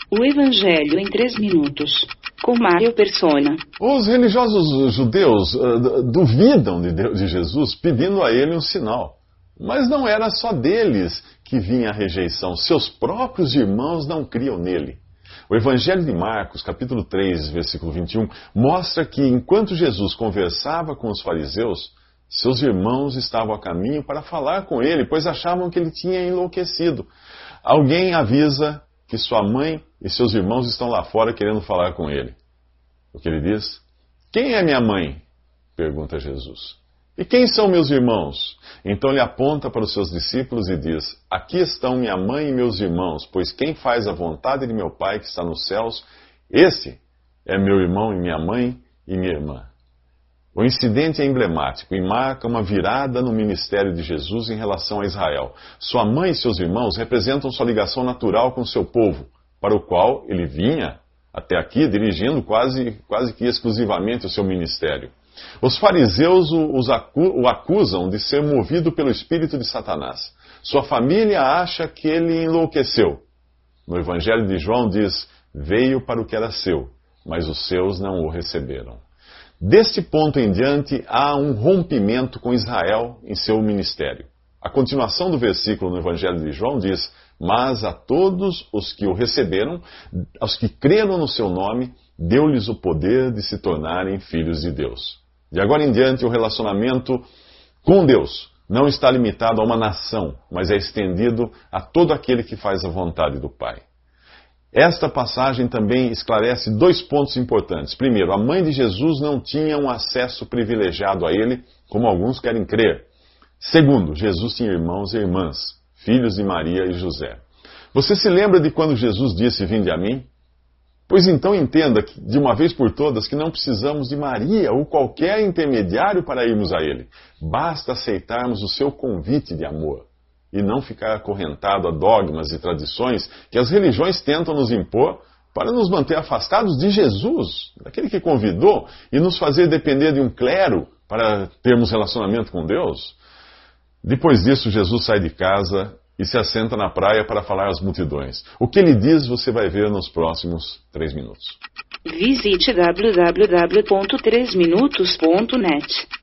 O Evangelho em 3 minutos, com Mário Persona. Os religiosos judeus duvidam de Jesus, pedindo a ele um sinal. Mas não era só deles que vinha a rejeição. Seus próprios irmãos não criam nele. O Evangelho de Marcos, capítulo 3, versículo 21, mostra que enquanto Jesus conversava com os fariseus, seus irmãos estavam a caminho para falar com ele, pois achavam que ele tinha enlouquecido. Alguém avisa que sua mãe e seus irmãos estão lá fora querendo falar com ele. O que ele diz? Quem é minha mãe? Pergunta Jesus. E quem são meus irmãos? Então ele aponta para os seus discípulos e diz: Aqui estão minha mãe e meus irmãos, pois quem faz a vontade de meu Pai que está nos céus, esse é meu irmão e minha mãe e minha irmã. O incidente é emblemático e marca uma virada no ministério de Jesus em relação a Israel. Sua mãe e seus irmãos representam sua ligação natural com seu povo, para o qual ele vinha até aqui dirigindo quase que exclusivamente o seu ministério. Os fariseus o acusam de ser movido pelo espírito de Satanás. Sua família acha que ele enlouqueceu. No Evangelho de João diz: veio para o que era seu, mas os seus não o receberam. Deste ponto em diante, há um rompimento com Israel em seu ministério. A continuação do versículo no Evangelho de João diz: mas a todos os que o receberam, aos que creram no seu nome, deu-lhes o poder de se tornarem filhos de Deus. De agora em diante, o relacionamento com Deus não está limitado a uma nação, mas é estendido a todo aquele que faz a vontade do Pai. Esta passagem também esclarece 2 pontos importantes. Primeiro, a mãe de Jesus não tinha um acesso privilegiado a ele, como alguns querem crer. Segundo, Jesus tinha irmãos e irmãs, filhos de Maria e José. Você se lembra de quando Jesus disse: vinde a mim? Pois então entenda, de uma vez por todas, que não precisamos de Maria ou qualquer intermediário para irmos a ele. Basta aceitarmos o seu convite de amor e não ficar acorrentado a dogmas e tradições que as religiões tentam nos impor para nos manter afastados de Jesus, daquele que convidou, e nos fazer depender de um clero para termos relacionamento com Deus. Depois disso, Jesus sai de casa e se assenta na praia para falar às multidões. O que ele diz você vai ver nos próximos 3 minutos. Visite www.3minutos.net.